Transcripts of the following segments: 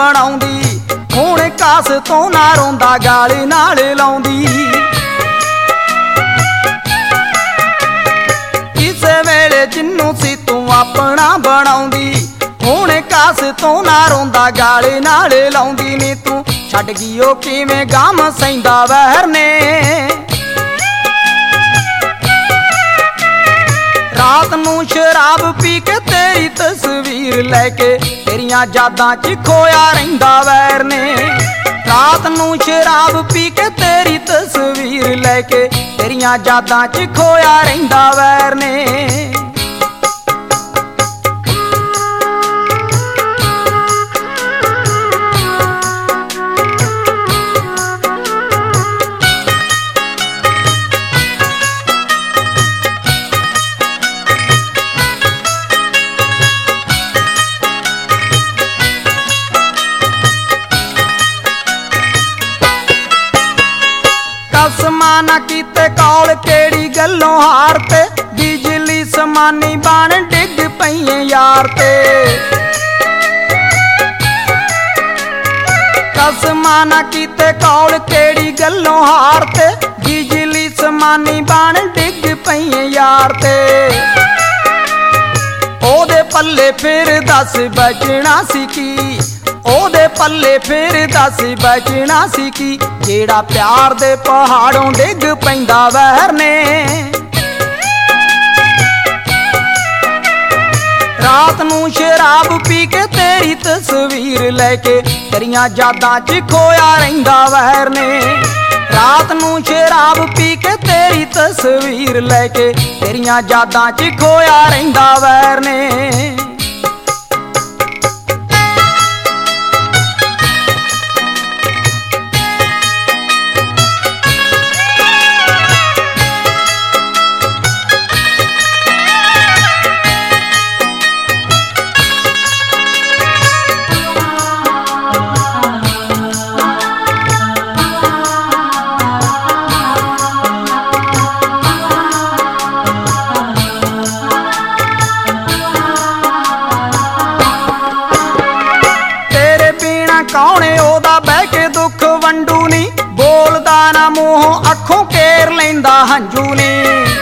ਬਣਾਉਂਦੀ, ਹੁਣ ਕਾਸ ਤੋਂ ਨਾ ਰੋਂਦਾ ਗਾਲੀ ਨਾਲ ਲਾਉਂਦੀ। ਕਿਸੇ ਵੇਲੇ ਜਿੰਨੂੰ ਸੀ ਤੂੰ ਆਪਣਾ ਬਣਾਉਂਦੀ, ਹੁਣ ਕਾਸ ਤੋਂ ਨਾ ਰੋਂਦਾ ਗਾਲੀ ਨਾਲ ਲਾਉਂਦੀ। ਨੀ ਤੂੰ ਛੱਡ ਗਈ ਉਹ ਕਿਵੇਂ ਗਮ ਸਹਿੰਦਾ ਵਹਿਰ ਨੇ। ਰਾਤ ਨੂੰ ਸ਼ਰਾਬ ਪੀ ਕੇ ਤੇਰੀ ਤਸਵੀਰ ਲੈ ਕੇ ਤੇਰੀਆਂ ਯਾਦਾਂ 'ਚ ਖੋਇਆ ਰਹਿੰਦਾ ਵੈਰ ਨੇ। ਰਾਤ ਨੂੰ ਸ਼ਰਾਬ ਪੀ ਕੇ ਤੇਰੀ ਤਸਵੀਰ ਲੈ ਕੇ ਤੇਰੀਆਂ ਯਾਦਾਂ 'ਚ ਖੋਇਆ ਰਹਿੰਦਾ ਵੈਰ ਨੇ। ਕਸਮਾਂ ਨਾ ਕੀਤੇ ਕੌਲ ਕਿਹੜੀ ਗੱਲੋਂ ਹਾਰ ਤੇ, ਬਿਜਲੀ ਸਮਾਨੀ ਬਣ ਡਿੱਗ ਪਈਏ ਯਾਰ ਤੇ। ਕਸਮਾਂ ਨਾ ਕੀਤੇ ਕੌਲ ਕਿਹੜੀ ਗੱਲੋਂ ਹਾਰ ਤੇ, ਬਿਜਲੀ ਸਮਾਨੀ ਬਣ ਡਿੱਗ ਪਈਏ ਯਾਰ ਤੇ। ਉਹਦੇ ਪੱਲੇ ਫਿਰ ਦੱਸ ਬਚਣਾ ਸੀ ਕੀ, ਉਹਦੇ ਪੱਲੇ ਫਿਰ ਦੱਸ ਬਚਣਾ ਸੀ ਕੀ, ਜਿਹੜਾ ਪਿਆਰ ਦੇ ਪਹਾੜੋਂ ਡਿੱਗ ਪੈਂਦਾ ਵਹਿਰ ਨੇ। ਰਾਤ ਨੂੰ ਸ਼ਰਾਬ ਪੀ ਕੇ ਤੇਰੀ ਤਸਵੀਰ ਲੈ ਕੇ ਤੇਰੀਆਂ ਯਾਦਾਂ 'ਚ ਖੋਇਆ ਰਹਿੰਦਾ ਵਹਿਰ ਨੇ। ਰਾਤ ਨੂੰ ਸ਼ਰਾਬ ਪੀ ਕੇ ਤੇਰੀ ਤਸਵੀਰ ਲੈ ਕੇ ਤੇਰੀਆਂ ਯਾਦਾਂ 'ਚ ਖੋਇਆ ਰਹਿੰਦਾ ਵਹਿਰ ਨੇ। ਕੌਣ ਉਹਦਾ ਬਹਿ ਕੇ ਦੁੱਖ ਵੰਡੂ ਨੀ, ਬੋਲਦਾ ਨਾ ਮੂੰਹੋਂ ਅੱਖੋਂ ਕੇਰ ਲੈਂਦਾ ਹੰਝੂ ਨੀ।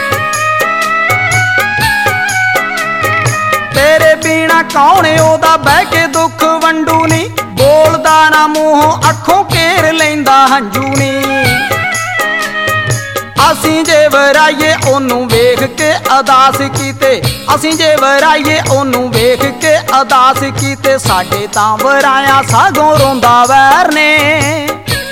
ਤੇਰੇ ਬਿਨਾ ਕੌਣ ਉਹਦਾ ਬਹਿ ਕੇ ਦੁੱਖ ਵੰਡੂ ਨੀ, ਬੋਲਦਾ ਨਾ ਮੂੰਹੋਂ ਅੱਖੋਂ ਕੇਰ ਲੈਂਦਾ ਹੰਝੂ ਨੀ। ਅਸੀਂ ਜੇ ਵਰਾਈਏ ਉਹਨੂੰ ਵੇਖ ਕੇ ਅਦਾਸ ਕੀਤੇ, ਅਸੀਂ ਜੇ ਵਰਾਈਏ ਉਹਨੂੰ ਵੇਖ ਕੇ ਅਦਾਸ ਕੀਤੇ, ਸਾਡੇ ਤਾਂ ਵਰਾਇਆ ਸਾਗੋਂ ਰੋਂਦਾ ਵੈਰ ਨੇ।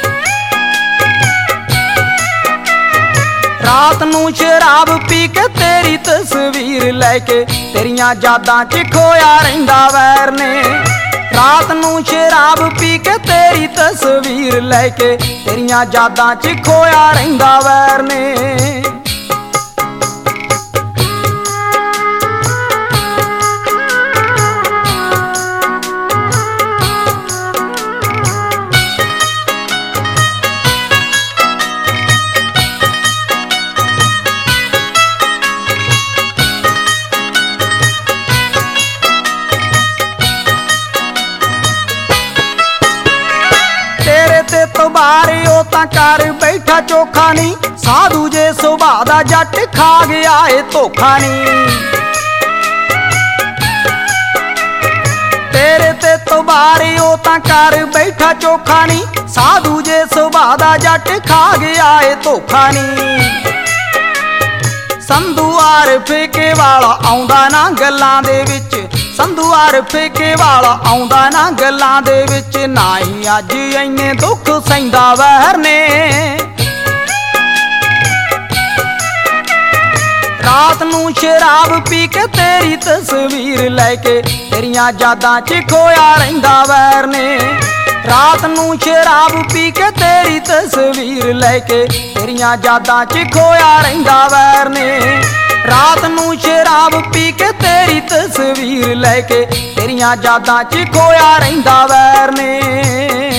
ਰਾਤ ਨੂੰ ਸ਼ਰਾਬ ਪੀ ਕੇ ਤੇਰੀ ਤਸਵੀਰ ਲੈ ਕੇ ਤੇਰੀਆਂ ਯਾਦਾਂ 'ਚ ਖੋਇਆ ਰਹਿੰਦਾ ਵੈਰ ਨੇ। ਰਾਤ ਨੂੰ ਸ਼ਰਾਬ ਪੀ ਕੇ ਤੇਰੀ ਤਸਵੀਰ ਲੈ ਕੇ ਤੇਰੀਆਂ ਯਾਦਾਂ 'ਚ ਖੋਇਆ ਰਹਿੰਦਾ ਵੈਰ ਨੇ। ਤੇ ਤਬਾਰੇ ਉਹ ਤਾਂ ਕਰ ਬੈਠਾ ਚੋਖਾ ਨੀ, ਸਾਧੂ ਜੇ ਸੁਭਾਅ ਦਾ ਜੱਟ ਖਾ ਗਿਆ ਏ ਧੋਖਾ ਨੀ। ਤੇਰੇ ਤੇ ਤਬਾਰੇ ਉਹ ਤਾਂ ਕਰ ਬੈਠਾ ਚੋਖਾ ਨੀ, ਸਾਧੂ ਜੇ ਸੁਭਾਅ ਦਾ ਜੱਟ ਖਾ ਗਿਆ ਏ ਧੋਖਾ ਨੀ। ਸੰਧੂ ਆਰ ਫੇਕੇ ਵਾਲਾ ਆਉਂਦਾ ਨਾ ਗੱਲਾਂ ਦੇ ਵਿੱਚ, ਸੰਧੂ ਆਰ ਫੇਕੇ ਵਾਲਾ ਆਉਂਦਾ ਨਾ ਗੱਲਾਂ ਦੇ ਵਿੱਚ, ਨਾ ਹੀ ਅੱਜ ਇੰਨੇ ਦੁੱਖ ਸਹਿੰਦਾ ਵਹਿਰ ਨੇ। ਰਾਤ ਨੂੰ ਸ਼ਰਾਬ ਪੀ ਕੇ ਤੇਰੀ ਤਸਵੀਰ ਲੈ ਕੇ ਤੇਰੀਆਂ ਯਾਦਾਂ 'ਚ ਖੋਇਆ ਰਹਿੰਦਾ ਵਹਿਰ ਨੇ। ਰਾਤ ਨੂੰ ਸ਼ਰਾਬ ਪੀ ਕੇ ਤੇਰੀ ਤਸਵੀਰ ਲੈ ਕੇ ਤੇਰੀਆਂ ਯਾਦਾਂ 'ਚ ਖੋਇਆ ਰਹਿੰਦਾ ਵੈਰ ਨੇ। ਰਾਤ ਨੂੰ ਸ਼ਰਾਬ ਪੀ ਕੇ ਤੇਰੀ ਤਸਵੀਰ ਲੈ ਕੇ ਤੇਰੀਆਂ ਯਾਦਾਂ 'ਚ ਖੋਇਆ ਰਹਿੰਦਾ ਵੈਰ ਨੇ।